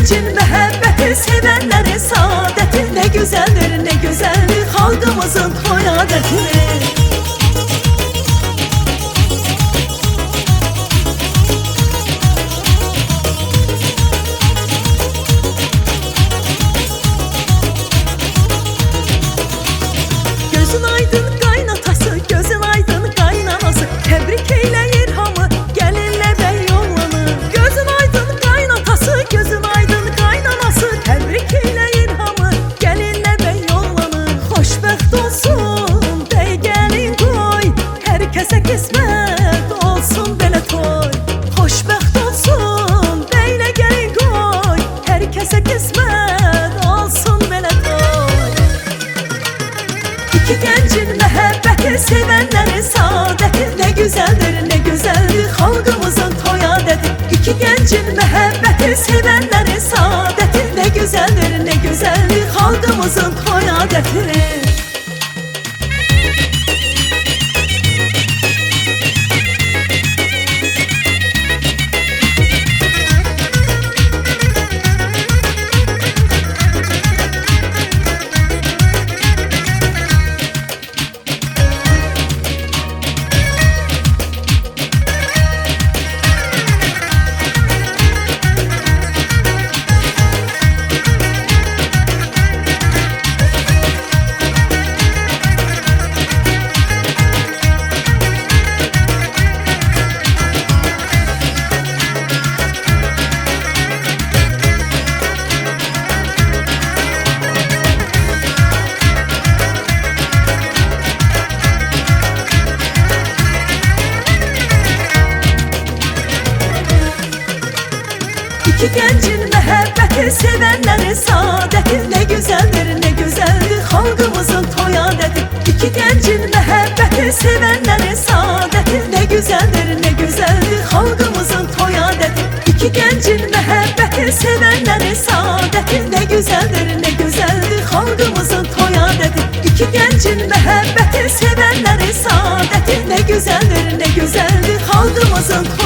gencin məhəbbəti, sevənlərin saadəti, nə gözəldir, nə gözəldir xalqımızın toy adəti. Gözün aydın qaynatası, gözün aydın qaynanası, təbrik eyləyir hamı, gəlinlə bəy yollanır. Gözün aydın qaynatası, gözün aydın qaynanası, təbrik eyləyir hamı, gəlinlə bəy yollanır. Xoşbəxt olsun bəy gəlin qoy, hər kəsə qismət olsun belə toy. Xoşbəxt olsun bəylə gəlin qoy, hər kəsə qismət olsun belə toy. İki gəncin məhəbbəti, sevənlərin saadəti, nə gözəldir, nə gözəldir xalqımızın toy adəti. İki gəncin məhəbbəti, sevənlərin saadəti, nə gözəldir, nə gözəldir xalqımızın toy adəti. İki gəncin məhəbbəti, sevənlərin saadəti, nə gözəldir, nə gözəldir xalqımızın toy adəti. İki gəncin məhəbbəti, sevənlərin saadəti, nə gözəldir, nə gözəldir xalqımızın toy adəti. İki gəncin məhəbbəti, sevənlərin saadəti, nə gözəldir, nə gözəldir xalqımızın toy adəti. İki gəncin məhəbbəti, sevənlərin saadəti, nə gözəldir, nə gözəldir xalqımızın toy adəti.